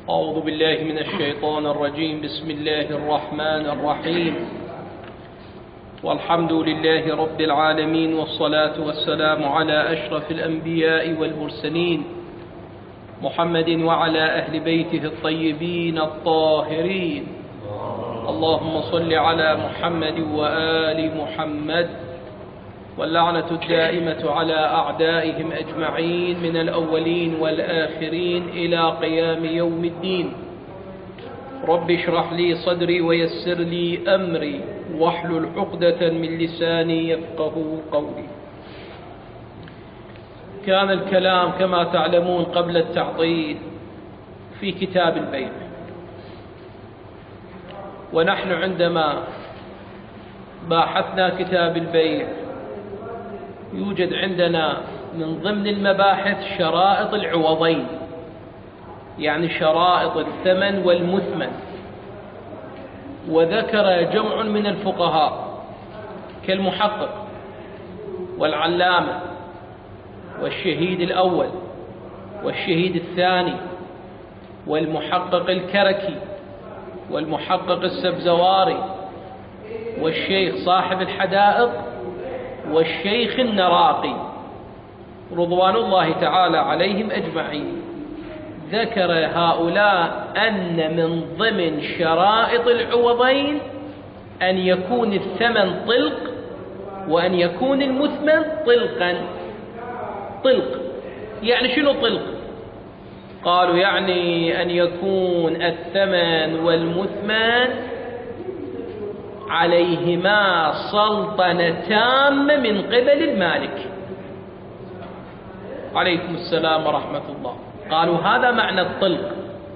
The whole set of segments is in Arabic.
أعوذ بالله من الشيطان الرجيم. بسم الله الرحمن الرحيم، والحمد لله رب العالمين، والصلاة والسلام على أشرف الأنبياء والمرسلين محمد وعلى أهل بيته الطيبين الطاهرين. اللهم صل على محمد وآل محمد، واللعنة الدائمة على أعدائهم أجمعين من الأولين والآخرين إلى قيام يوم الدين. رب اشرح لي صدري ويسر لي أمري واحلل عقدة من لساني يفقه قولي. كان الكلام كما تعلمون قبل التعطيل في كتاب البيع، ونحن عندما باحثنا كتاب البيع يوجد عندنا من ضمن المباحث شرائط العوضين، يعني شرائط الثمن والمثمن. وذكر جمع من الفقهاء كالمحقق والعلامة والشهيد الأول والشهيد الثاني والمحقق الكركي والمحقق السبزواري والشيخ صاحب الحدائق والشيخ النراقي رضوان الله تعالى عليهم أجمعين. ذكر هؤلاء أن من ضمن شرائط العوضين أن يكون الثمن طلق وأن يكون المثمن طلقا. طلق يعني شنو طلق؟ قالوا يعني أن يكون الثمن والمثمن عليهما سلطنة تامة من قبل المالك. عليكم السلام ورحمة الله. قالوا هذا معنى الطلق،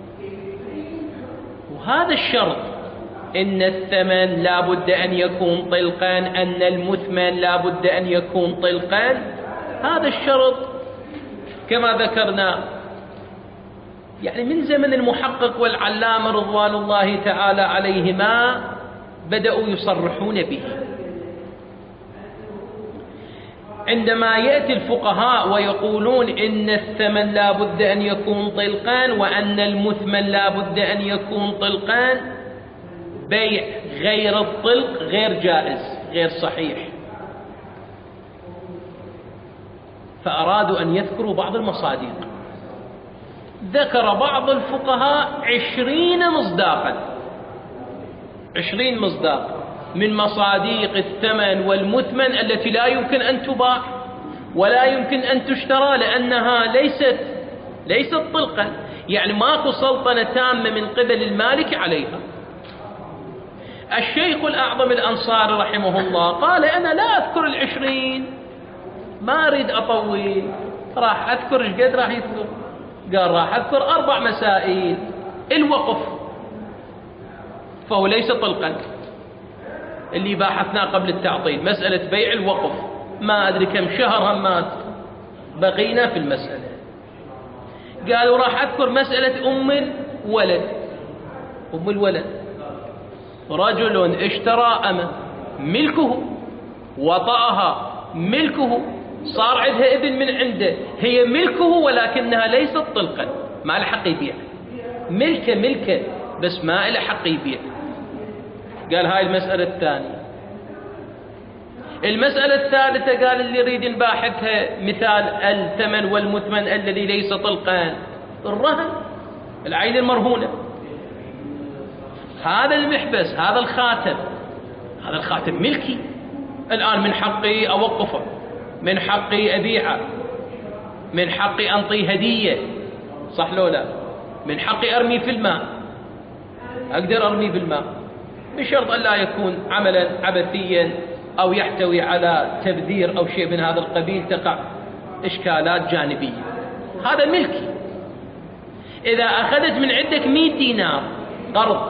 وهذا الشرط، إن الثمن لا بد أن يكون طلقا، أن المثمن لا بد أن يكون طلقا. هذا الشرط كما ذكرنا يعني من زمن المحقق والعلامة رضوان الله تعالى عليهما بدأوا يصرحون به. عندما يأتي الفقهاء ويقولون إن الثمن لا بد أن يكون طلقان وأن المثمن لا بد أن يكون طلقان، بيع غير الطلق غير جائز غير صحيح. فأرادوا أن يذكروا بعض المصادق. ذكر بعض الفقهاء 20 مصداقا، 20 مصداق من مصاديق الثمن والمثمن التي لا يمكن أن تباع ولا يمكن أن تشترى، لأنها ليست طلقا، يعني ماكو سلطنة تامة من قبل المالك عليها. الشيخ الأعظم الأنصاري رحمه الله قال أنا لا أذكر 20، ما أريد أطول، راح أذكر إيش قد راح يذكر؟ قال راح أذكر 4 مسائل. الوقف فهو ليس طلقا، اللي باحثناه قبل التعطيل، مسألة بيع الوقف، ما أدري كم شهر همات بقينا في المسألة. قالوا راح أذكر مسألة أم الولد. رجل اشترى أمة ملكه، وطأها ملكه، صار عندها ابن من عنده، هي ملكه ولكنها ليست طلقا، ما له حق يبيع. ملكه بس ما له حق يبيع. قال هاي المسألة الثانية. المسألة الثالثة قال اللي يريد نباحثها مثال الثمن والمثمن الذي ليس طلقان، الرهن، العين المرهونة، هذا المحبس، هذا الخاتم ملكي، الآن من حقي أوقفه، من حقي أبيعه، من حقي أنطي هدية، صح لو لا؟ من حقي أرمي في الماء، أقدر أرمي في الماء بشرط أن لا يكون عملا عبثيا أو يحتوي على تبذير أو شيء من هذا القبيل تقع إشكالات جانبية. هذا ملكي. إذا أخذت من عندك 100 دينار قرض،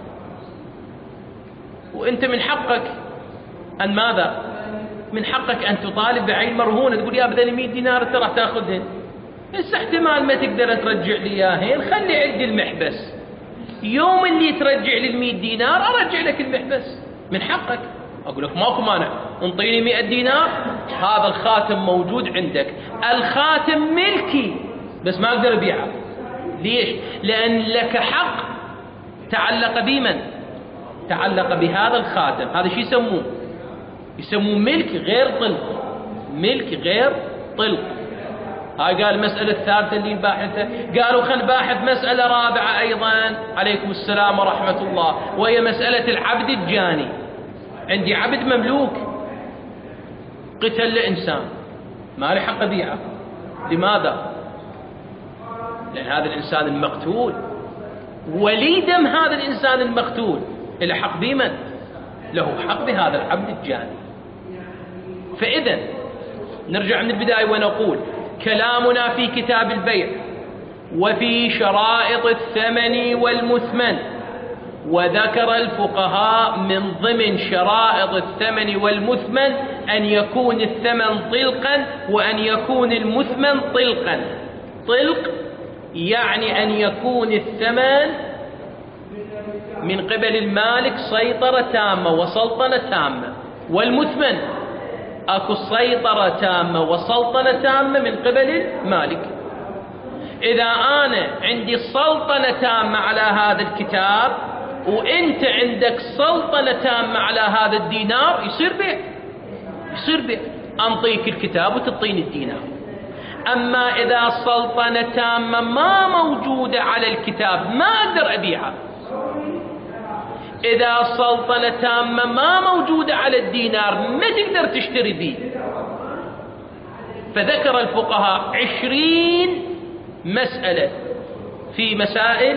وأنت من حقك أن ماذا؟ من حقك أن تطالب بعين مرهونة، تقول يا بدل 100 دينار أنت راح تأخذهن، بس احتمال ما تقدر ترجع لي إياهن، خلي عندي المحبس، يوم اللي ترجع لي 100 دينار أرجع لك المحبس، من حقك. أقول لك ماكو مانع، انطيني 100 دينار، هذا الخاتم موجود عندك، الخاتم ملكي بس ما أقدر أبيعه، ليش؟ لأن لك حق تعلق بمن؟ تعلق بهذا الخاتم. هذا شو يسموه؟ يسموه ملك غير طلق. ملك غير طلق. هاي قال المسألة الثالثة اللي نباحثها. قالوا خل نباحث مسألة رابعة أيضا، عليكم السلام ورحمة الله، وهي مسألة العبد الجاني. عندي عبد مملوك قتل لإنسان، ما له حق أبيعه. لماذا؟ لأن هذا الإنسان المقتول ولي دم هذا الإنسان المقتول له حق بمن؟ له حق بهذا العبد الجاني. فإذا نرجع من البداية ونقول كلامنا في كتاب البيع وفي شرائط الثمن والمثمن، وذكر الفقهاء من ضمن شرائط الثمن والمثمن أن يكون الثمن طلقا وأن يكون المثمن طلقا. طلق يعني أن يكون الثمن من قبل المالك سيطرة تامة وسلطنة تامة، والمثمن أكو سيطرة تامة وسلطنة تامة من قبل المالك. إذا أنا عندي سلطنة تامة على هذا الكتاب وأنت عندك سلطنة تامة على هذا الدينار، يصير بيع. يصير بيع، أنطيك الكتاب وتعطيني الدينار. أما إذا سلطنة تامة ما موجودة على الكتاب ما أقدر أبيعه. إذا سلطنة تامة ما موجودة على الدينار ما تقدر تشتري به. فذكر الفقهاء 20 مسألة في مسائل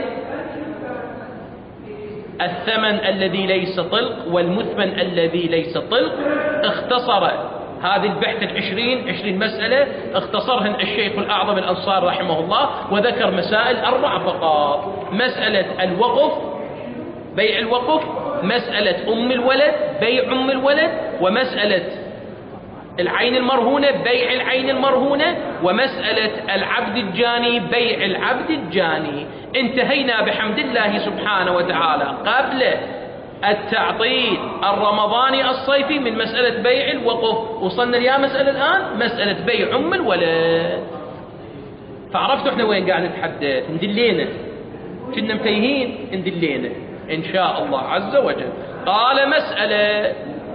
الثمن الذي ليس طلق والمثمن الذي ليس طلق. اختصر هذه البحث 20 مسألة اختصرهن الشيخ الأعظم الأنصار رحمه الله، وذكر مسائل 4 فقط: مسألة الوقف، بيع الوقف، مسألة أم الولد، بيع أم الولد، ومسألة العين المرهونة، بيع العين المرهونة، ومسألة العبد الجاني، بيع العبد الجاني. انتهينا بحمد الله سبحانه وتعالى قبل التعطيل الرمضاني الصيفي من مسألة بيع الوقف. وصلنا لها مسألة الآن مسألة بيع أم الولد. فعرفتوا احنا وين قاعد نتحدث. ندلينا كنا متيهين، ندلينا إن شاء الله عز وجل. قال مسألة،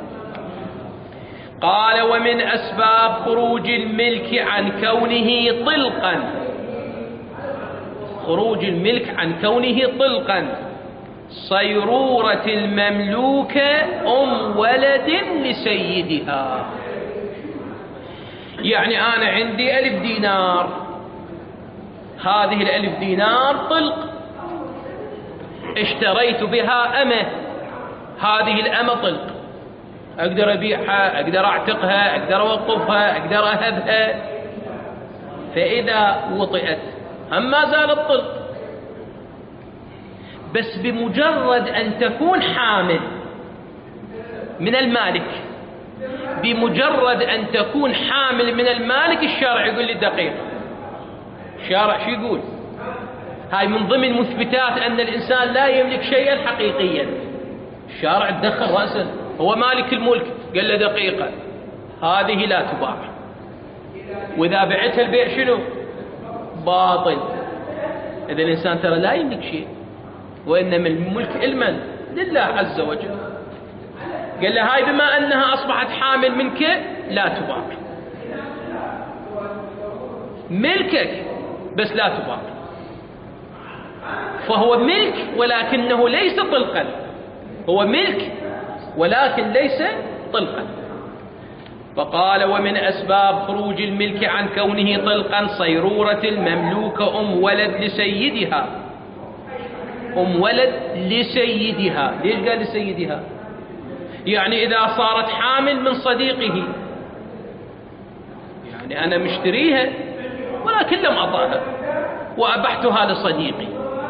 قال: ومن أسباب خروج الملك عن كونه طلقا، خروج الملك عن كونه طلقا، صيرورة المملوكة أم ولد لسيدها. يعني أنا عندي 1000 دينار، هذه 1000 دينار طلق، اشتريت بها أمة، هذه الأمة طلق، أقدر أبيعها، أقدر أعتقها، أقدر أوقفها، أقدر أهبها. فإذا وطئت هم ما زالت طلق، بس بمجرد أن تكون حامل من المالك، بمجرد أن تكون حامل من المالك، الشارع يقول لي دقيقة. الشارع شو يقول؟ هاي من ضمن مثبتات أن الإنسان لا يملك شيئا حقيقيا. الشارع تدخل رأسا، هو مالك الملك، قال له دقيقة، هذه لا تباع، وإذا بعتها البيع شنو؟ باطل. إذا الإنسان ترى لا يملك شيء، وإنما الملك المن لله عز وجل. قال له هاي بما أنها أصبحت حامل منك لا تباع، ملكك بس لا تباع. فهو ملك ولكنه ليس طلقا، هو ملك ولكن ليس طلقا. فقال: ومن أسباب خروج الملك عن كونه طلقا صيرورة المملوكة أم ولد لسيدها. أم ولد لسيدها. ليش قال لسيدها؟ يعني إذا صارت حامل من صديقه، يعني أنا مشتريها ولكن لم أطأها وأبحتها لصديقي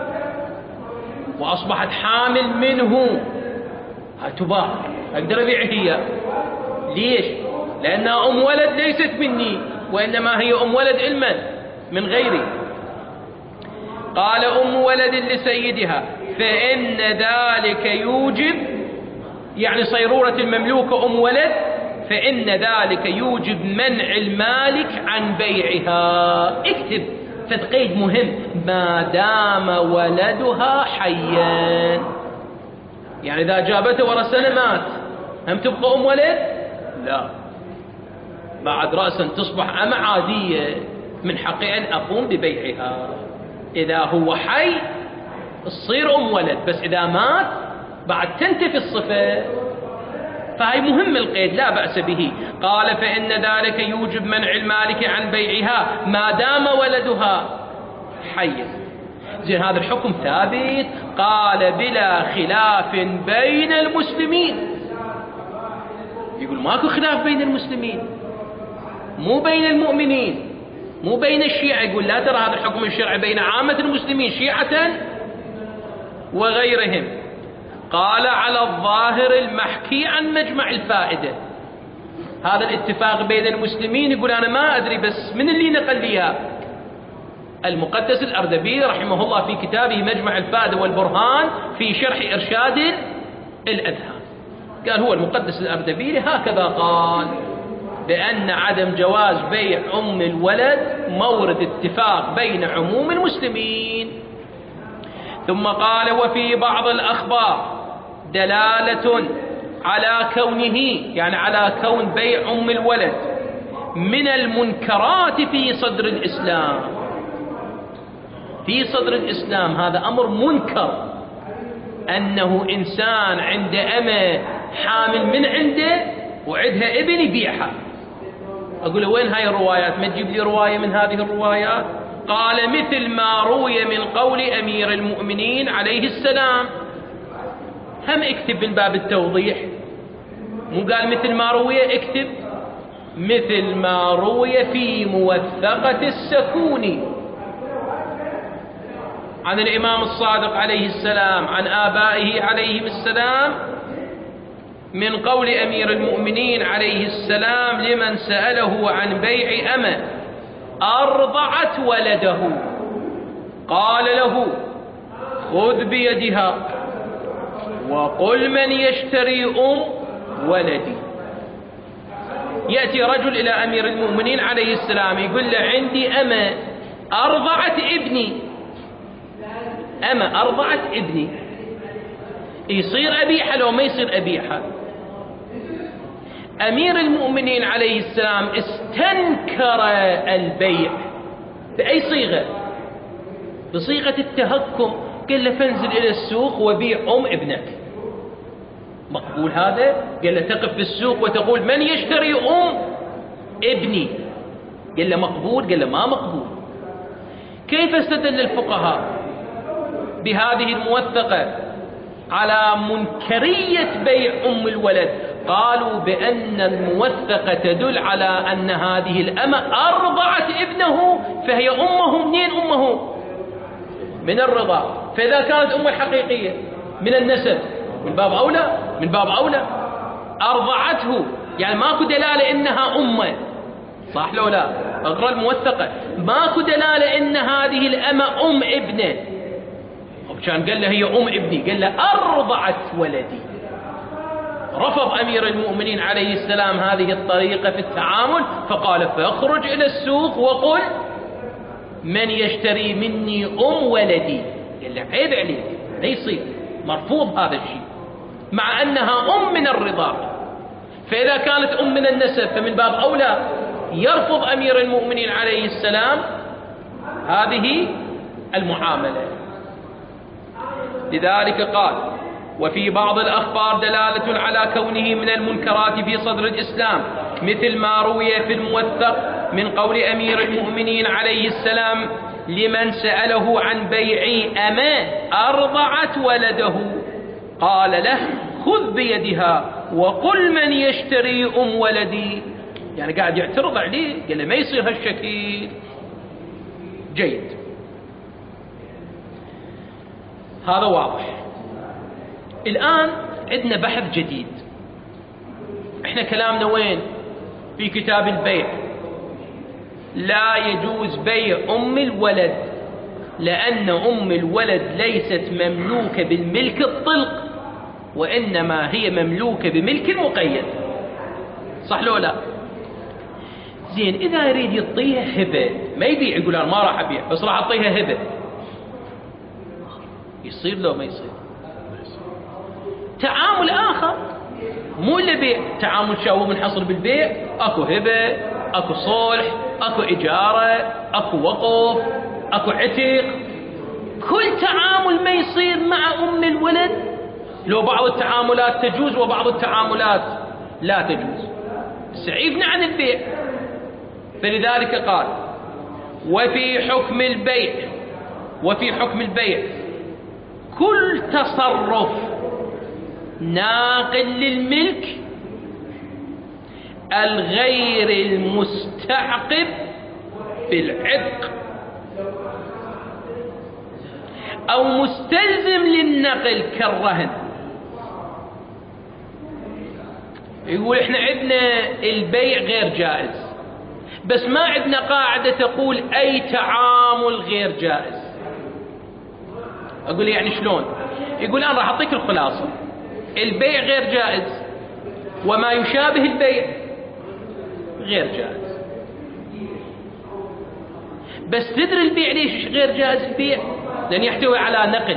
وأصبحت حامل منه، هتباع، أقدر أبيعها هي. ليش؟ لأنها أم ولد ليست مني، وإنما هي أم ولد المن من غيري. قال: أم ولد لسيدها، فإن ذلك يوجب، يعني صيرورة المملوكة أم ولد، فإن ذلك يوجب منع المالك عن بيعها. اكتب فالقيد مهم، ما دام ولدها حيا. يعني إذا جابته ورا سنة مات، هم تبقى أم ولد؟ لا، بعد رأسا تصبح أم عادية، من حقي أن أقوم ببيعها. إذا هو حي تصير أم ولد، بس إذا مات بعد تنتفي الصفة. فهي مهم القيد، لا بأس به. قال فإن ذلك يوجب منع المالك عن بيعها ما دام ولدها حيا. زين، هذا الحكم ثابت. قال بلا خلاف بين المسلمين. يقول ماكو خلاف بين المسلمين، مو بين المؤمنين، مو بين الشيعة. يقول لا، ترى هذا الحكم الشرعي بين عامة المسلمين شيعة وغيرهم. قال على الظاهر المحكي عن مجمع الفائدة. هذا الاتفاق بين المسلمين، يقول أنا ما أدري، بس من اللي نقل لي؟ المقدس الأردبيلي رحمه الله في كتابه مجمع الفائدة والبرهان في شرح إرشاد الأذهان، قال هو المقدس الأردبيلي هكذا قال، بأن عدم جواز بيع أم الولد مورد اتفاق بين عموم المسلمين. ثم قال وفي بعض الأخبار دلالة على كونه، يعني على كون بيع أم الولد من المنكرات في صدر الإسلام. في صدر الإسلام هذا أمر منكر، أنه إنسان عنده أمة حامل من عنده وعندها ابن يبيعها. أقول له وين هاي الروايات؟ ما تجيب لي رواية من هذه الروايات. قال مثل ما روي من قول أمير المؤمنين عليه السلام. هم اكتب من باب التوضيح، مو قال مثل ما روي، اكتب مثل ما روي في موثقة السكوني عن الإمام الصادق عليه السلام عن آبائه عليهم السلام، من قول أمير المؤمنين عليه السلام لمن سأله عن بيع أمة أرضعت ولده، قال له خذ بيدها وقل من يشتري ولدي. يأتي رجل إلى أمير المؤمنين عليه السلام يقول له عندي أمة أرضعت ابني، أمة أرضعت ابني، يصير أبيحها لو ما يصير أبيحها؟ أمير المؤمنين عليه السلام استنكر البيع بأي صيغة؟ بصيغة التهكم. قال له فانزل إلى السوق وبيع ابنك. مقبول هذا؟ قال له تقف في السوق وتقول من يشتري ابني؟ قال له مقبول؟ قال له ما مقبول. كيف استدل الفقهاء بهذه الموثقة على منكرية بيع أم الولد؟ قالوا بأن الموثقة تدل على أن هذه الأمة أرضعت ابنه، فهي أمه. منين أمه؟ من الرضاع. فإذا كانت أمه حقيقية من النسب من باب أولى، من باب أولى. أرضعته يعني ماكو دلالة إنها أمه، صح لو لا؟ اقرأ الموثقة، ماكو دلالة إن هذه الأمة ابنه. كان قال له هي ابني، قال له أرضعت ولدي. رفض أمير المؤمنين عليه السلام هذه الطريقة في التعامل، فقال فاخرج إلى السوق وقل من يشتري مني ولدي. قال له عيب عليك، لا يصير، مرفوض هذا الشيء، مع أنها من الرضاع. فإذا كانت من النسب فمن باب أولى يرفض أمير المؤمنين عليه السلام هذه المعاملة. لذلك قال وفي بعض الأخبار دلالة على كونه من المنكرات في صدر الإسلام، مثل ما روي في الموثق من قول أمير المؤمنين عليه السلام لمن سأله عن بيع أمة أرضعت ولده، قال له خذ بيدها وقل من يشتري ولدي. يعني قاعد يعترض عليه، قال له ما يصير هالشكل. جيد، هذا واضح. الآن عندنا بحث جديد. احنا كلامنا وين؟ في كتاب البيع. لا يجوز بيع أم الولد، لأن أم الولد ليست مملوكة بالملك الطلق، وإنما هي مملوكة بملك مقيد، صح لو لا؟ زين إذا يريد يعطيها هبة، ما يبيع، يقول أنا ما راح أبيع بس راح أعطيها هبة، يصير لو ما يصير؟ تعامل آخر مو إلا بيع، تعامل شو منحصر بالبيع، أكو هبة، أكو صلح، أكو إجارة، أكو وقف، أكو عتق. كل تعامل ما يصير مع أم الولد، لو بعض التعاملات تجوز وبعض التعاملات لا تجوز، سعيفنا عن البيع. فلذلك قال وفي حكم البيع كل تصرف ناقل للملك الغير المستعقب بالعتق أو مستلزم للنقل كالرهن. يقول احنا عندنا البيع غير جائز، بس ما عندنا قاعدة تقول أي تعامل غير جائز. أقول يعني شلون؟ يقول أنا راح أعطيك الخلاصة، البيع غير جائز وما يشابه البيع غير جائز. بس تدري البيع ليش غير جائز؟ البيع لأن يحتوي على نقل.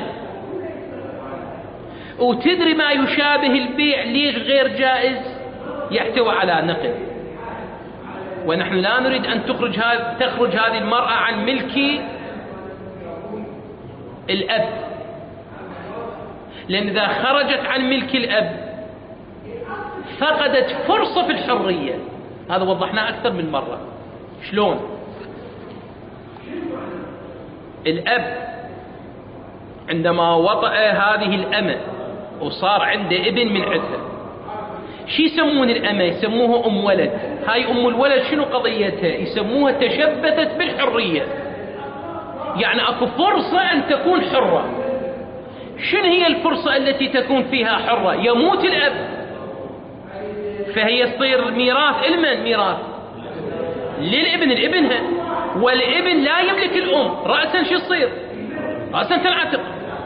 وتدري ما يشابه البيع ليش غير جائز؟ يحتوي على نقل. ونحن لا نريد أن تخرج هذه المرأة عن ملك الأب، لأن إذا خرجت عن ملك الأب فقدت فرصة في الحرية. هذا وضحناه أكثر من مرة. شلون؟ الأب عندما وطأ هذه الأمة وصار عنده ابن من عندها، شو يسمون الأمة؟ يسموها أم ولد. هاي أم الولد شنو قضيتها؟ يسموها تشبثت بالحرية، يعني أكو فرصة أن تكون حرة. شنو هي الفرصة التي تكون فيها حرة؟ يموت الأب فهي تصير ميراث. المن ميراث للابن، الابنها، والابن لا يملك الأم. رأسا شو يصير؟ رأسا تنعتق.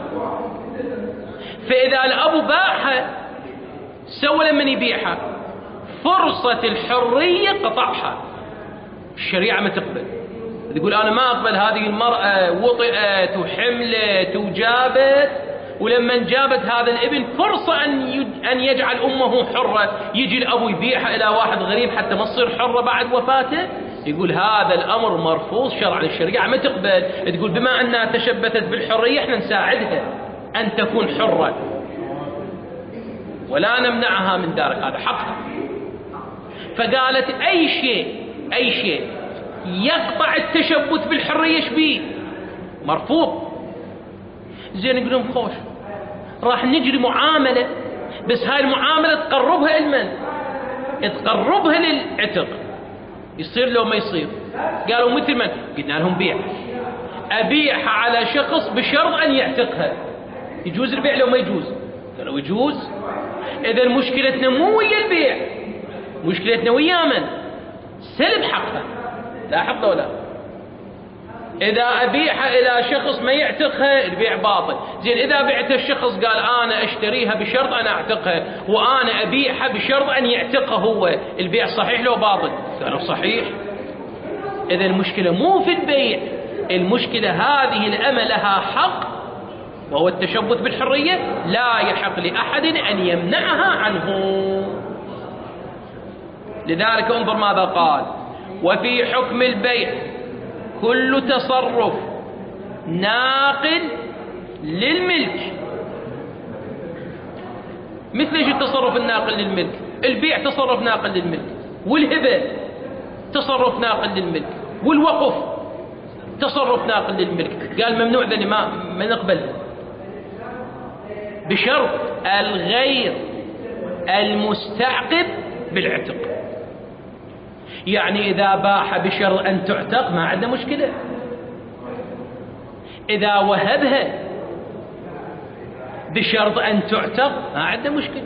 فإذا الأب باعها سوى لمن يبيعها فرصة الحرية قطعها. الشريعة ما تقبل، تقول أنا ما أقبل هذه المرأة وطئت وحملت وجابت، ولما جابت هذا الابن فرصة أن يجعل أمه حرة، يجي الأب يبيعها إلى واحد غريب حتى ما تصير حرة بعد وفاته. يقول هذا الأمر مرفوض شرعا، الشريعة ما تقبل. تقول بما أنها تشبثت بالحرية احنا نساعدها أن تكون حرة ولا نمنعها من ذلك، هذا حقها. فقالت أي شيء يقطع التشبث بالحرية شبيه مرفوض. زين يقول لهم خوش راح نجري معاملة، بس هاي المعاملة تقربها المن، تقربها للعتق. يصير لو ما يصير؟ قالوا مثل من؟ قلنا لهم بيع، أبيعها على شخص بشرط أن يعتقها. يجوز البيع لو ما يجوز؟ قالوا يجوز. إذا مشكلتنا مو ويا البيع، مشكلتنا ويا من؟ سلب حقها. لا حق ولا. إذا أبيعها إلى شخص ما يعتقها البيع باطل. زين إذا بعت الشخص قال أنا أشتريها بشرط أن أعتقها وأنا أبيعها بشرط أن يعتقها هو، البيع صحيح لو باطل؟ قالوا صحيح. إذا المشكلة مو في البيع، المشكلة هذه الأمة لها حق وهو التشبث بالحرية، لا يحق لأحد أن يمنعها عنه. لذلك انظر ماذا قال: وفي حكم البيع كل تصرف ناقل للملك. مثل ايش التصرف الناقل للملك؟ البيع تصرف ناقل للملك، والهبة تصرف ناقل للملك، والوقف تصرف ناقل للملك. قال ممنوع ذني ما نقبل، بشرط الغير المستعقب بالعتق. يعني إذا باعها بشرط أن تعتق ما عندنا مشكلة، إذا وهبها بشرط أن تعتق ما عندنا مشكلة.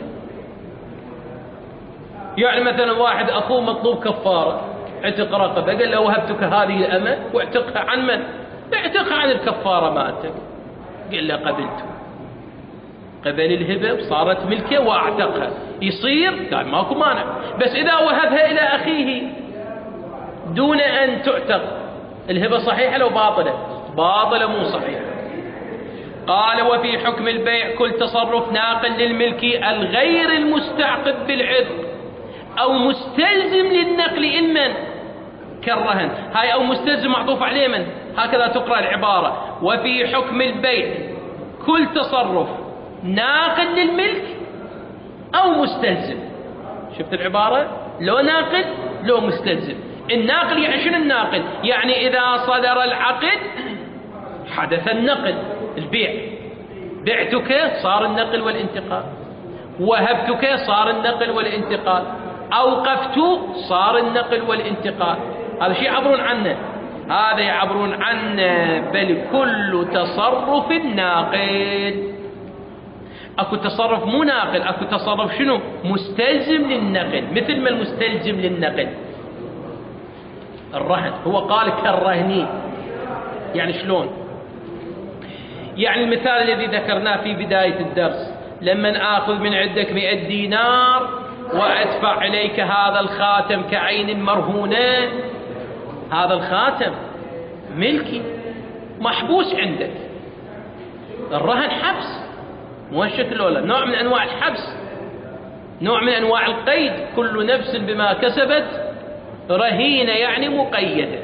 يعني مثلا واحد أخوه مطلوب كفارة اعتق رقبة، قال له وهبتك هذه الأمة واعتقها عن من؟ اعتقها عن الكفارة مالتك. قال له قبلته، قبل الهبة صارت ملكه واعتقها، يصير؟ قال ماكو مانع. بس إذا وهبها إلى أخيه دون أن تعتق. الهبة صحيحة لو باطلة؟ باطلة مو صحيحة. قال وفي حكم البيع كل تصرف ناقل للملك الغير المستعقد بالعتق أو مستلزم للنقل إما كالرهن. هاي أو مستلزم معطوف عليه من، هكذا تقرأ العبارة. وفي حكم البيع كل تصرف ناقل للملك أو مستلزم. شفت العبارة؟ لو ناقل لو مستلزم. الناقل يعني شنو الناقل؟ يعني إذا صدر العقد حدث النقل، البيع، بعتك صار النقل والانتقال، وهبتك صار النقل والانتقال، أوقفت صار النقل والانتقال. هذا شيء يعبرون عنه، هذا يعبرون عنه. بل كل تصرف ناقل. اكو تصرف مو ناقل، اكو تصرف شنو؟ مستلزم للنقل. مثل ما المستلزم للنقل الرهن، هو قال كالرهني. يعني شلون؟ يعني المثال الذي ذكرناه في بداية الدرس، لما آخذ من عندك 100 دينار وأدفع إليك هذا الخاتم كعين مرهونة، هذا الخاتم ملكي محبوس عندك. الرهن حبس، مو هالشكل ولا نوع من أنواع الحبس، نوع من أنواع القيد. كل نفس بما كسبت رهينة، يعني مقيدة.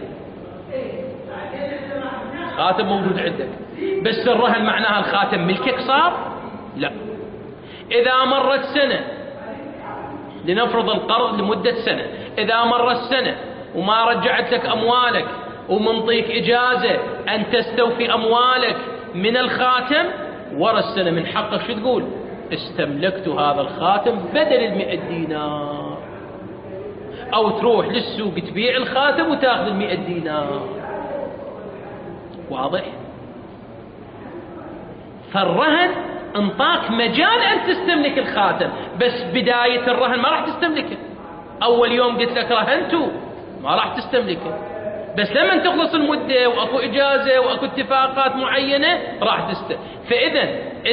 خاتم موجود عندك، بس الرهن معناها الخاتم ملكك صار؟ لا. إذا مرت سنة، لنفرض القرض لمدة سنة، إذا مرت سنة وما رجعت لك أموالك ومنطيك إجازة أن تستوفي أموالك من الخاتم، ورا السنة من حقك شو تقول؟ استملكت هذا الخاتم بدل 100 دينار. أو تروح للسوق تبيع الخاتم وتاخذ 100 دينار. واضح؟ فالرهن انطاك مجال أن تستملك الخاتم، بس بداية الرهن ما راح تستملكه. أول يوم قلت لك رهنته ما راح تستملكه، بس لما تخلص المدة وأكو إجازة وأكو اتفاقات معينة راح تستملك. فإذا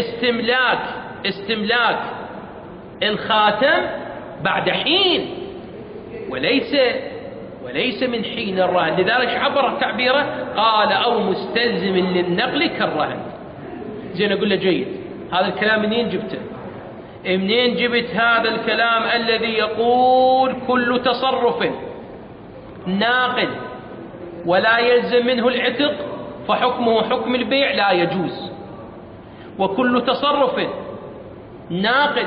استملاك الخاتم بعد حين، وليس من حين الرهن. لذلك عبر تعبيره قال أو مستلزم للنقل كالرهن. زين، أقول له جيد، هذا الكلام منين جبته؟ منين جبت هذا الكلام الذي يقول كل تصرف ناقل ولا يلزم منه العتق فحكمه حكم البيع لا يجوز، وكل تصرف ناقل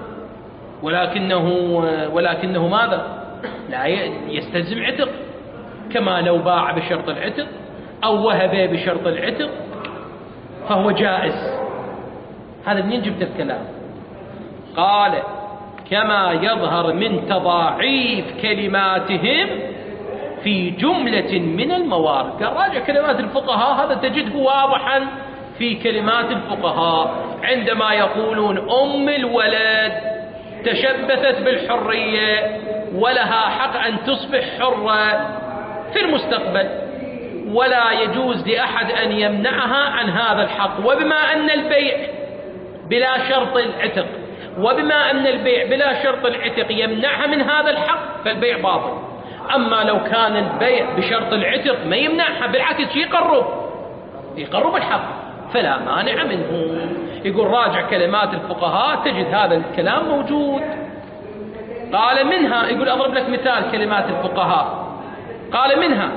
ولكنه ماذا؟ لا يستلزم عتق، كما لو باع بشرط العتق أو وهب بشرط العتق فهو جائز. هذا منين جبت الكلام؟ قال كما يظهر من تضاعيف كلماتهم في جملة من الموارد. قال راجع كلمات الفقهاء، هذا تجده واضحا في كلمات الفقهاء عندما يقولون أم الولد تشبثت بالحرية ولها حق أن تصبح حرة في المستقبل، ولا يجوز لأحد أن يمنعها عن هذا الحق. وبما أن البيع بلا شرط العتق، وبما أن البيع بلا شرط العتق يمنعها من هذا الحق، فالبيع باطل. أما لو كان البيع بشرط العتق ما يمنعها، بالعكس يقرب الحق، فلا مانع منه. يقول راجع كلمات الفقهاء تجد هذا الكلام موجود. قال منها، يقول أضرب لك مثال كلمات الفقهاء، قال منها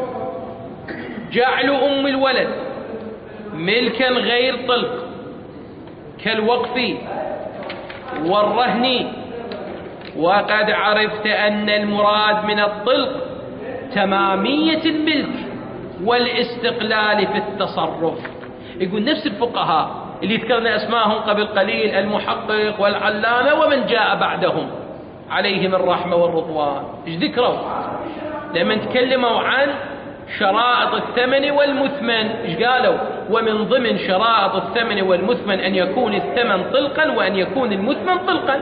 جعل أم الولد ملكا غير طلق كالوقف والرهن، وقد عرفت أن المراد من الطلق تمامية الملك والاستقلال في التصرف. يقول نفس الفقهاء اللي ذكرنا أسماءهم قبل قليل، المحقق والعلامة ومن جاء بعدهم عليهم الرحمة والرضوان، ايش ذكروا لما تكلموا عن شرائط الثمن والمثمن؟ ايش قالوا؟ ومن ضمن شرائط الثمن والمثمن أن يكون الثمن طلقا وأن يكون المثمن طلقا.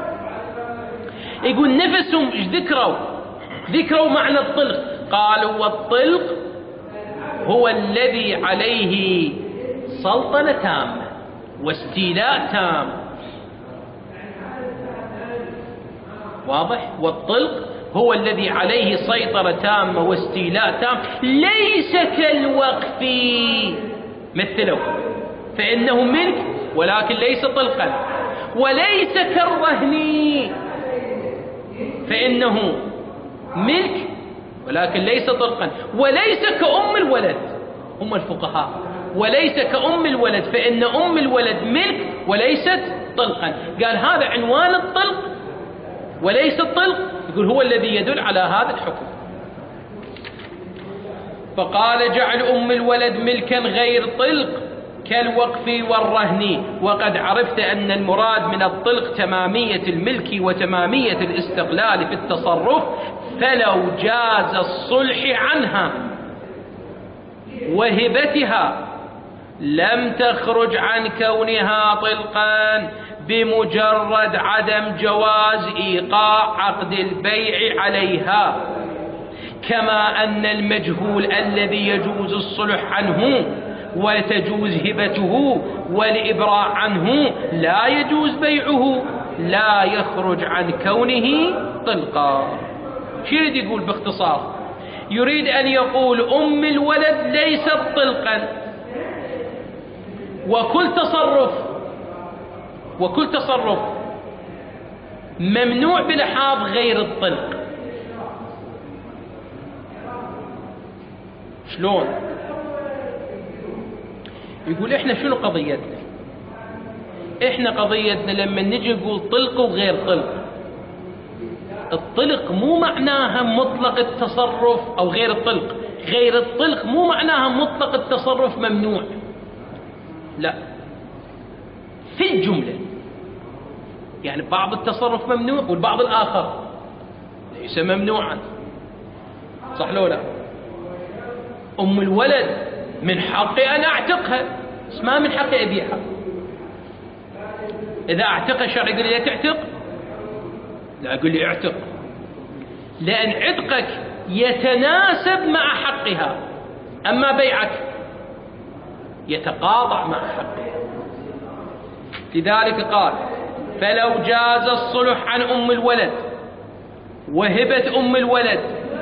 يقول نفسهم ايش ذكروا معنى الطلق. قالوا والطلق هو الذي عليه سلطنة تامة واستيلاء تام. واضح؟ والطلق هو الذي عليه سيطرة تامة واستيلاء تام، ليس كالوقف مثله، فإنه ملك ولكن ليس طلقا، وليس كالرهن فإنه ملك ولكن ليس طلقا، وليس كأم الولد. هم الفقهاء وليس كأم الولد، فإن أم الولد ملك وليست طلقا. قال هذا عنوان الطلق وليس الطلق، يقول هو الذي يدل على هذا الحكم. فقال جعل أم الولد ملكا غير طلق كالوقف والرهن. وقد عرفت أن المراد من الطلق تمامية الملك وتمامية الاستقلال في التصرف، فلو جاز الصلح عنها وهبتها لم تخرج عن كونها طلقا بمجرد عدم جواز إيقاع عقد البيع عليها، كما أن المجهول الذي يجوز الصلح عنه وتجوز هبته والإبراء عنه لا يجوز بيعه لا يخرج عن كونه طلقا. شو يريد يقول باختصار؟ يريد أن يقول أم الولد ليست طلقا، وكل تصرف ممنوع بلحاظ غير الطلق. شلون؟ يقول احنا شنو قضيتنا؟ احنا قضيتنا لما نجي نقول طلق وغير طلق، الطلق مو معناها مطلق التصرف أو غير الطلق، غير الطلق مو معناها مطلق التصرف ممنوع، لا، في الجملة يعني بعض التصرف ممنوع والبعض الآخر ليس ممنوعا، صح لو لا؟ أم الولد من حقي أن أعتقها، بس ما من حقي أبيعها. إذا أعتقها الشرع يقول لي لا تعتق، لا أقول لي اعتق، لأن عتقك يتناسب مع حقها، أما بيعك يتقاطع مع حقها. لذلك قال فلو جاز الصلح عن أم الولد وهبة أم الولد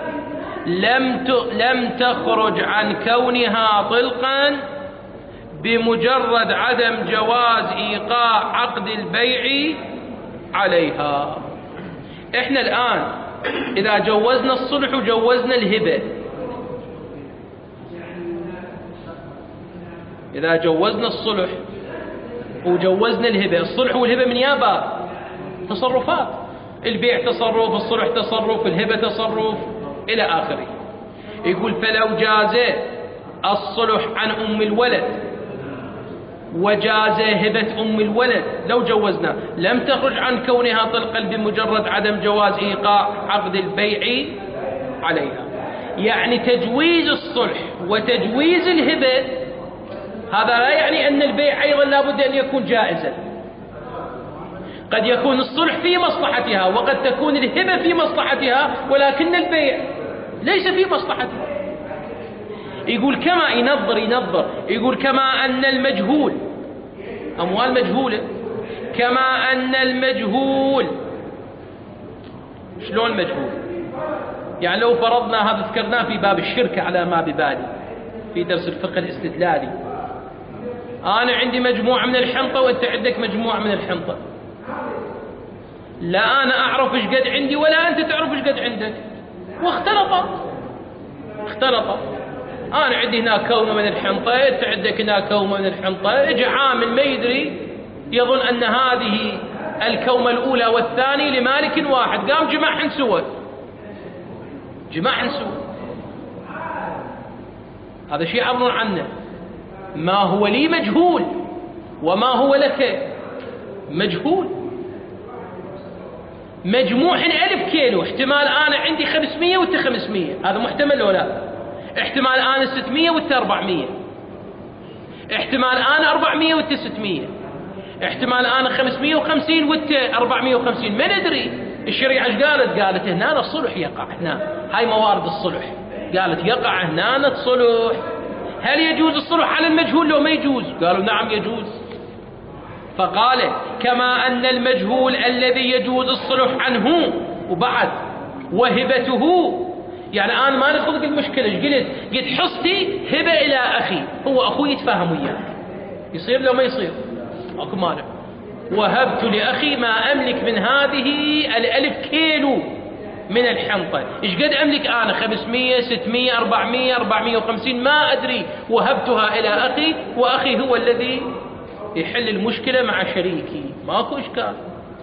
لم تخرج عن كونها طلقا بمجرد عدم جواز إيقاع عقد البيع عليها. احنا الآن إذا جوزنا الصلح وجوزنا الهبة، إذا جوزنا الصلح وجوزنا الهبة، الصلح والهبة من يابا تصرفات، البيع تصرف، الصلح تصرف، الهبة تصرف إلى آخره. يقول فلو جاز الصلح عن أم الولد وجاز هبة أم الولد، لو جوزنا لم تخرج عن كونها طلقا بمجرد عدم جواز إيقاع عقد البيع عليها. يعني تجويز الصلح وتجويز الهبة هذا لا يعني أن البيع أيضا لا بد أن يكون جائزا. قد يكون الصلح في مصلحتها وقد تكون الهبة في مصلحتها، ولكن البيع ليس في مصلحتها. يقول كما ينظر يقول كما أن المجهول، أموال مجهولة، كما أن المجهول. شلون مجهول؟ يعني لو فرضنا هذا ذكرناه في باب الشركة على ما ببالي في درس الفقه الاستدلالي، أنا عندي مجموعة من الحنطة وأنت عندك مجموعة من الحنطة، لا أنا أعرف إيش قد عندي ولا أنت تعرف إيش قد عندك، واختلطت. أنا عندي هناك كومة من الحنطة، أنت عندك هناك كومة من الحنطة، إجا عامل ما يدري يظن أن هذه الكومة الأولى والثانية لمالك واحد، قام جمعهن سوى. هذا شيء عبر عنه. ما هو لي مجهول وما هو لك مجهول. مجموع 1000 كيلو، احتمال أنا عندي 500 وأنت 500، هذا محتمل ولا لا؟ احتمال أنا 600 وأنت 400، احتمال أنا 400 وأنت 600، احتمال أنا 550 وأنت 450، ما ندري. الشريعة ايش قالت؟ قالت هنا الصلح يقع، هنا هاي موارد الصلح، قالت يقع هنا الصلح. هل يجوز الصلح على المجهول لو ما يجوز؟ قالوا نعم يجوز. فقال كما أن المجهول الذي يجوز الصلح عنه، وبعد وهبته. يعني أنا ما نخلق المشكلة، ايش قلت حصتي هبة إلى أخي، هو أخوي يتفاهم وياك، يصير لو ما يصير أكو مانع. وهبت لأخي ما أملك من هذه 1000 كيلو من الحنطة. إيش قد أملك أنا؟ 500 600 400 450 ما أدري، وهبتها إلى أخي، وأخي هو الذي يحل المشكلة مع شريكي، ماكو إشكال.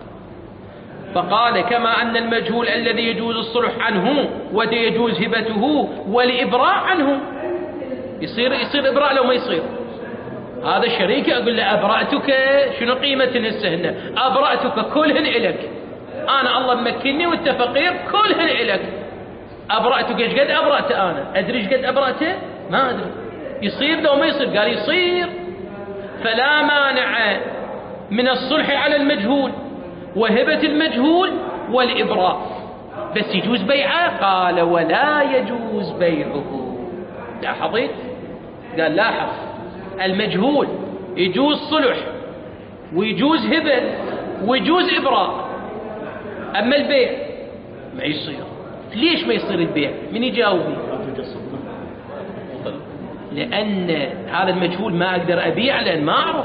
فقال كما أن المجهول الذي يجوز الصلح عنه ويجوز هبته والإبراء عنه. يصير إبراء لو ما يصير. هذا شريكي أقول له أبرأتك، شنو قيمة هسه؟ أبرأتك كلهن إلك، أنا الله ممكنني وأنت فقير، كلهن إلك. أبرأتك. إيش قد أبرأت أنا؟ أدري إيش قد أبرأته؟ ما أدري. يصير لو ما يصير؟ قال يصير. فلا مانع من الصلح على المجهول وهبة المجهول والإبراء، بس يجوز بيعه. قال ولا يجوز بيعه. لاحظت؟ قال لاحظ، المجهول يجوز صلح ويجوز هبة ويجوز إبراء، أما البيع ما يصير. ليش ما يصير البيع؟ من يجاوبني؟ لأن هذا المجهول ما أقدر أبيع لأن ما أعرف.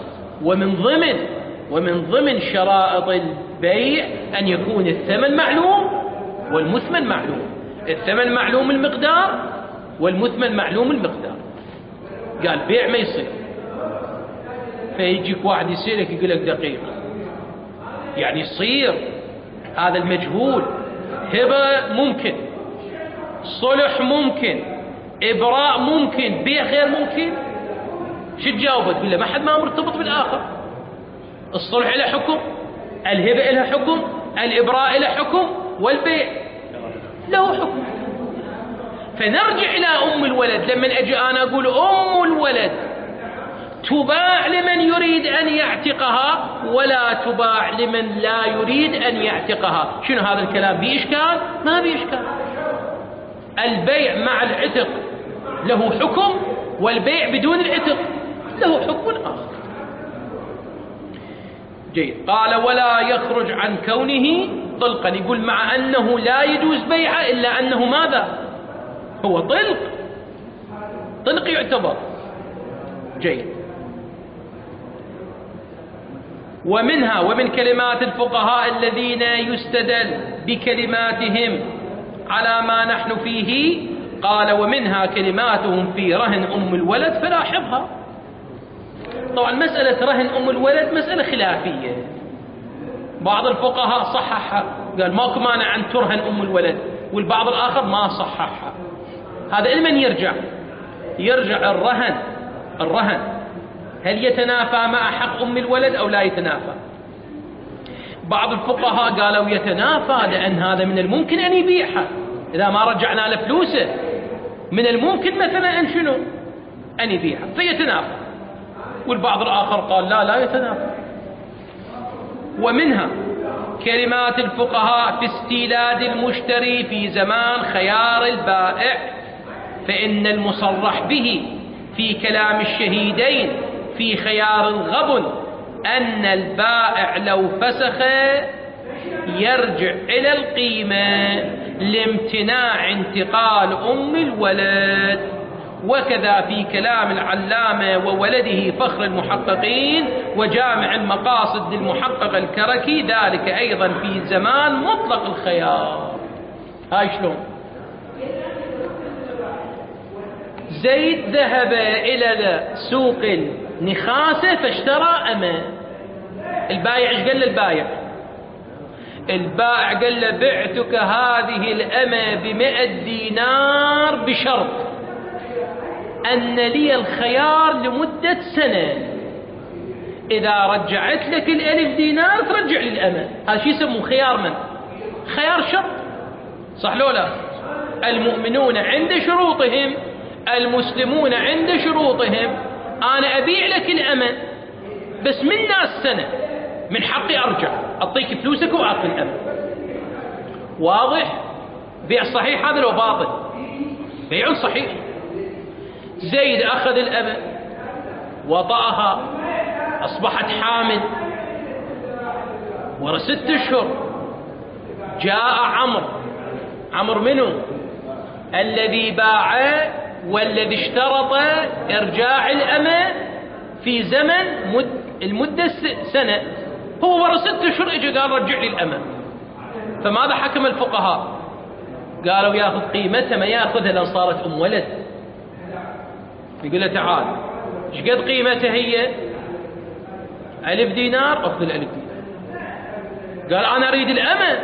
ومن ضمن شرائط البيع أن يكون الثمن معلوم والمثمن معلوم. الثمن معلوم المقدار والمثمن معلوم المقدار. قال بيع ما يصير. فيجيك واحد يسألك يقول لك دقيقة، يعني يصير هذا المجهول هبة ممكن، صلح ممكن، إبراء ممكن، بيع غير ممكن؟ شو تجاوبه؟ تقول له ما حد ما مرتبط بالآخر. الصلح له حكم، الهبة له حكم، الإبراء له حكم، والبيع له حكم. فنرجع إلى أم الولد. لما أجي أنا أقول أم الولد تباع لمن يريد أن يعتقها ولا تباع لمن لا يريد أن يعتقها. شنو هذا الكلام؟ بإشكال؟ ما بإشكال. البيع مع العتق له حكم، والبيع بدون العتق له حكم آخر. جيد. قال ولا يخرج عن كونه طلقا. يقول مع أنه لا يجوز بيعه إلا أنه ماذا؟ هو طلق يعتبر. جيد. ومنها ومن كلمات الفقهاء الذين يستدل بكلماتهم على ما نحن فيه، قال ومنها كلماتهم في رهن أم الولد فلاحظها. طبعا مسألة رهن أم الولد مسألة خلافية، بعض الفقهاء صححها قال ماكو مانع أن ترهن أم الولد، والبعض الآخر ما صححها. هذا لمن يرجع الرهن هل يتنافى مع حق أم الولد أو لا يتنافى؟ بعض الفقهاء قالوا يتنافى، لأن هذا من الممكن أن يبيعها إذا ما رجعنا له فلوسه، من الممكن مثلا أن شنو؟ أن يبيعها فيتنافى. والبعض الآخر قال لا يتنافى. ومنها كلمات الفقهاء في استيلاد المشتري في زمان خيار البائع، فإن المصرح به في كلام الشهيدين في خيار الغبن أن البائع لو فسخ يرجع إلى القيمة لامتناع انتقال أم الولد. وكذا في كلام العلامة وولده فخر المحققين وجامع المقاصد للمحقق الكركي، ذلك أيضا في زمان مطلق الخيار. هاي شلون؟ زيد ذهب إلى سوق النخاسة فاشترى أمة. البايع ايش قال للبايع؟ البائع قال له بعتك هذه الأمة ب100 دينار بشرط أن لي الخيار لمدة سنة، إذا رجعت لك 1000 دينار ترجع لي الأمة. هذا شو يسموه؟ خيار من؟ خيار شرط. صح لو لا؟ المؤمنون عند شروطهم، المسلمون عند شروطهم. أنا أبيع لك الأمة بس من ناس سنة، من حقي أرجع أعطيك فلوسك وأعطي الأمة. واضح؟ بيع صحيح هذا لو باطل؟ بيع صحيح. زيد أخذ الأمة وطأها، أصبحت حامل، ورا 6 أشهر جاء عمرو عمرو منو؟ الذي باع والذي اشترط إرجاع الأمة في زمن المدة سنة، هو ورا 6 أشهر اجى قال رجع لي الأمة. فماذا حكم الفقهاء؟ قالوا ياخذ قيمتها، ما ياخذها لان صارت ام ولد. يقول له تعال ايش قد قيمتها هي؟ 1000 دينار، اخذ ال1000 دينار. قال انا اريد الامه.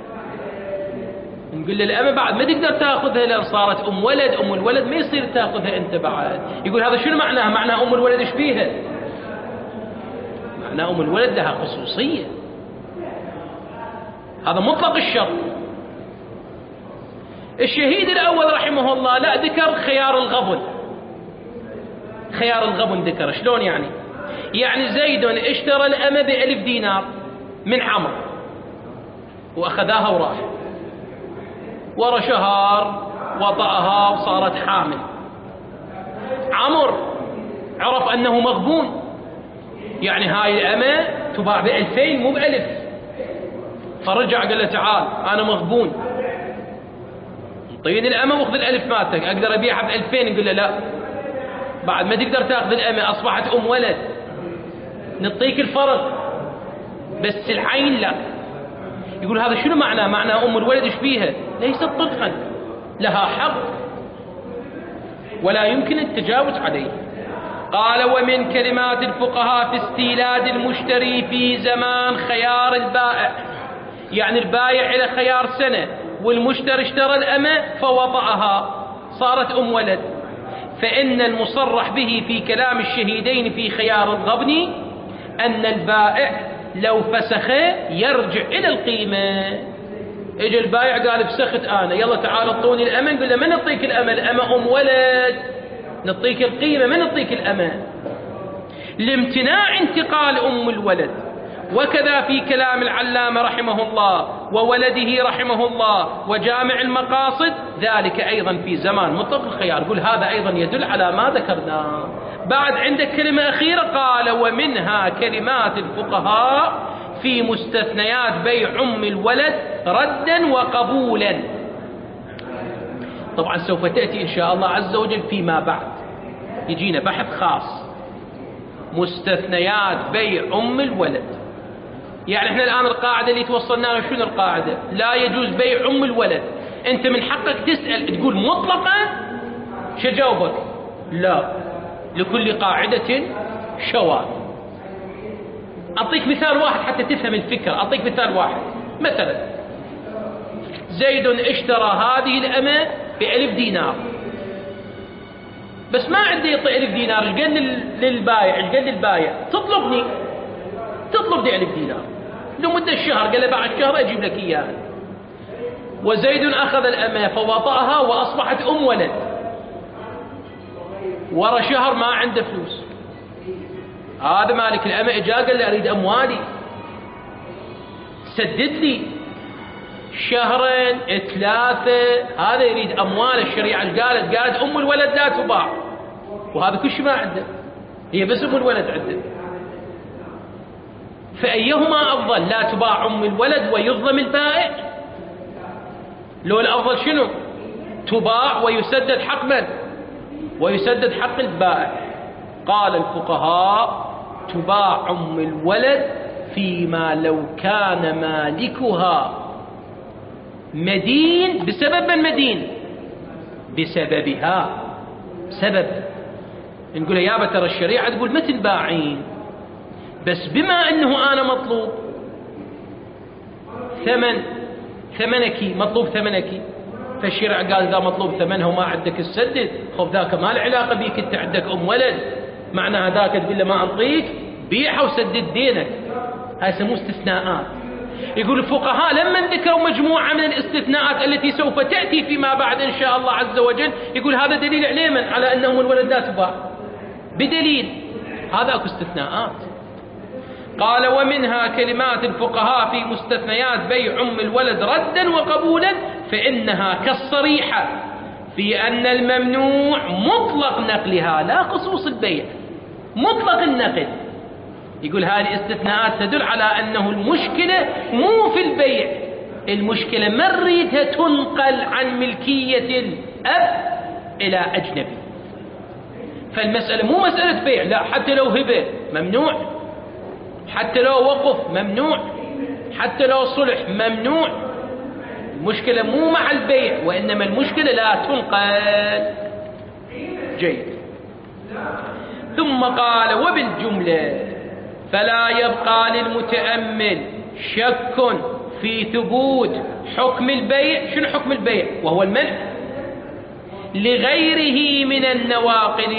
نقول له الامه بعد ما تقدر تاخذها لان صارت ام ولد، ام الولد ما يصير تاخذها انت بعد. يقول هذا شنو معناها؟ معناها ام الولد ايش فيها؟ معناها ام الولد لها خصوصيه، هذا مطلق الشرط. الشهيد الأول رحمه الله لا ذكر خيار الغبن. خيار الغبن ذكر شلون يعني؟ يعني زيد اشترى الأمة ب1000 دينار من عمرو وأخذاها وراح، ورا شهر وطأها وصارت حامل. عمرو عرف أنه مغبون، يعني هاي الأمة تباع ب2000 مو ب1000، فرجع قال له تعال أنا مغبون، طيب الأمة واخذ ال1000 مالتك، أقدر أبيعها ب2000. يقول له لا، بعد ما تقدر تاخذ الأمة أصبحت أم ولد، نعطيك الفرق بس العين لا. يقول هذا شنو معناه؟ معناه أم الولد إيش فيها؟ ليست طفلا، لها حق ولا يمكن التجاوز عليه. قال ومن كلمات الفقهاء في استيلاد المشتري في زمان خيار البائع، يعني البائع إلى خيار سنة والمشتري اشترى الأمة فوطأها صارت أم ولد، فإن المصرح به في كلام الشهيدين في خيار الغبن أن البائع لو فسخ يرجع إلى القيمة. اجى البائع قال فسخت أنا، يلا تعال اعطوني الأمة. نقول له ما نعطيك الأمة، الأمة أم ولد، نعطيك القيمة ما نعطيك الأمة، لامتناع انتقال أم الولد. وكذا في كلام العلامة رحمه الله وولده رحمه الله وجامع المقاصد ذلك أيضا في زمان مطلق الخيار. يقول هذا أيضا يدل على ما ذكرناه. بعد عندك كلمة أخيرة، قال ومنها كلمات الفقهاء في مستثنيات بيع أم الولد ردا وقبولا. طبعا سوف تأتي إن شاء الله عز وجل فيما بعد، يجينا بحث خاص مستثنيات بيع أم الولد. يعني احنا الآن القاعدة اللي توصلناها شنو القاعدة؟ لا يجوز بيع أم الولد. أنت من حقك تسأل تقول مطلقا، شو جاوبك؟ لا، لكل قاعدة شواذ. أعطيك مثال واحد حتى تفهم الفكرة. أعطيك مثال واحد، مثلا زيد اشترى هذه الأمة ب1000 دينار، بس ما عندي يعطي 1000 دينار. ايش قال للبايع؟ ايش قال للبايع؟ تطلبني 1000 دينار لمدة الشهر، قال له بعد الشهر أجيب لك إياها. وزيد أخذ الأمة فوطأها وأصبحت أم ولد، ورا شهر ما عنده فلوس. هذا مالك الأمة إجا قال له أريد أموالي، سدد لي شهرين 3. هذا يريد أموال. الشريعة قالت أم الولد لا تباع، وهذا كل شيء ما عنده، هي بس أم الولد عنده. فأيهما أفضل؟ لا تباع أم الولد ويظلم البائع، لو الأفضل شنو؟ تباع ويسدد حق من؟ ويسدد حق البائع. قال الفقهاء تباع أم الولد فيما لو كان مالكها مدين بسبب من مدين؟ بسببها، سبب. نقول يابا ترى الشريعة تقول ما تنباعين، بس بما أنه أنا مطلوب ثمنك، مطلوب ثمنك، فالشرع قال إذا مطلوب ثمنها وما عندك السدد، خذ ذاك ما له علاقة بيك، أنت عندك أم ولد، معنى هذاك تقول له ما أعطيك، بيعها وسدد دينك. هاي يسموه استثناءات. يقول الفقهاء لما ذكروا مجموعة من الاستثناءات التي سوف تأتي فيما بعد إن شاء الله عز وجل، يقول هذا دليل عليه من؟ على أنهم الولد لا تباع، بدليل هذا أكو استثناءات. قال ومنها كلمات الفقهاء في مستثنيات بيع أم الولد ردا وقبولا، فإنها كالصريحة في أن الممنوع مطلق نقلها لا خصوص البيع، مطلق النقل. يقول هذه الاستثناءات تدل على أنه المشكلة مو في البيع، المشكلة ما نريدها تنقل عن ملكية الأب إلى أجنبي. فالمسألة مو مسألة بيع، لا، حتى لو هبة ممنوع، حتى لو وقف ممنوع، حتى لو صلح ممنوع. المشكلة مو مع البيع، وإنما المشكلة لا تنقل. جيد. ثم قال: وبالجملة فلا يبقى للمتأمل شك في ثبوت حكم البيع. شنو حكم البيع؟ وهو المنع لغيره من النواقل.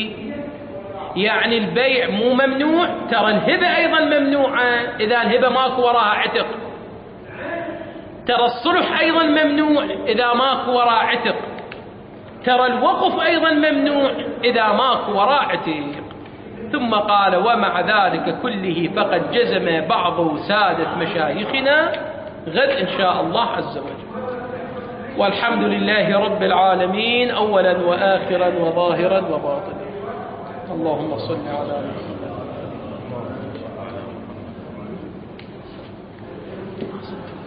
يعني البيع مو ممنوع، ترى الهبة أيضا ممنوعة إذا الهبة ماكو وراها عتق، ترى الصلح أيضا ممنوع إذا ماكو وراء عتق، ترى الوقف أيضا ممنوع إذا ماكو وراء عتق. ثم قال: ومع ذلك كله فقد جزم بعض سادة مشايخنا غد إن شاء الله عز وجل. والحمد لله رب العالمين، أولا وآخرا وظاهرا وباطنا. اللهم صل على محمد.